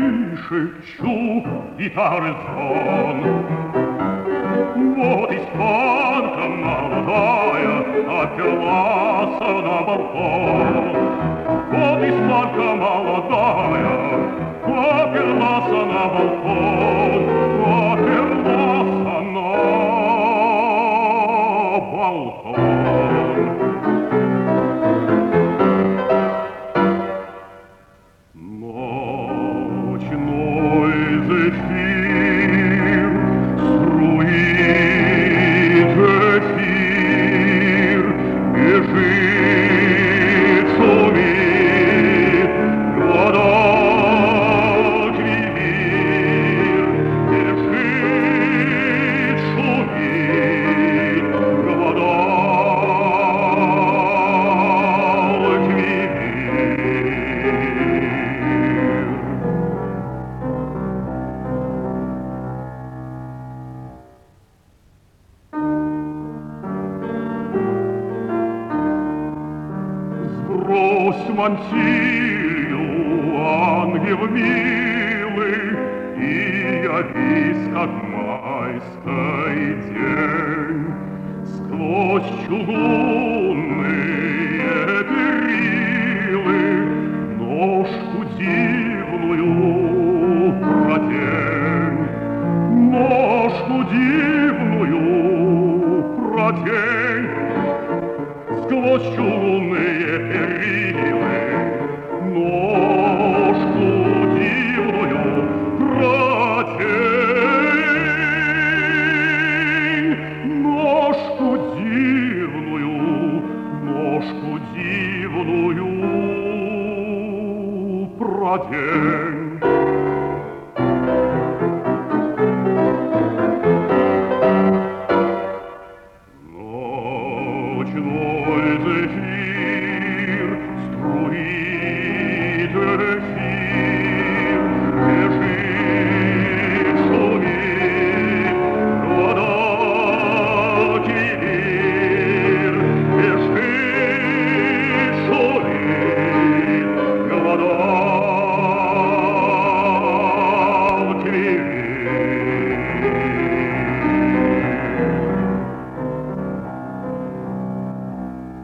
шепчу гитары звон. Вот испанка молодая оперлась на балкон. Вот испанка молодая оперлась на балкон, оперлась на балкон. Ночной зефир струит эфир, бежит, шумит, гладок вивир, бежит, шумит, гладок вивир. Сбрось мантилью, ангел милый, и явись, как майский день. Сквозь чугунные перилы ножку дивную